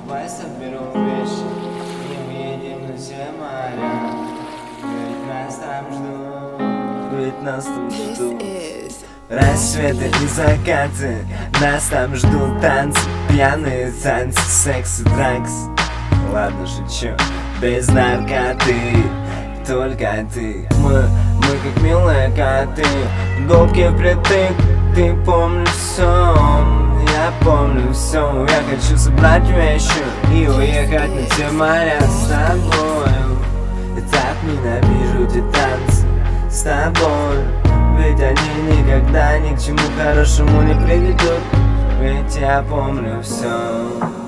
Давай соберем вещи и уедем на все моря. Ведь нас там ждут, ведь нас там ждут рассветы и закаты. Нас там ждут танцы, пьяные танцы, секс и дракс. Ладно, шучу, без наркоты, только ты. Мы как милые коты, губки впритык. Ты помнишь все, я помню все. Я хочу собрать вещи и уехать на все моря с тобой. Я так ненавижу эти танцы с тобой, ведь они никогда ни к чему хорошему не приведут. Ведь я помню все.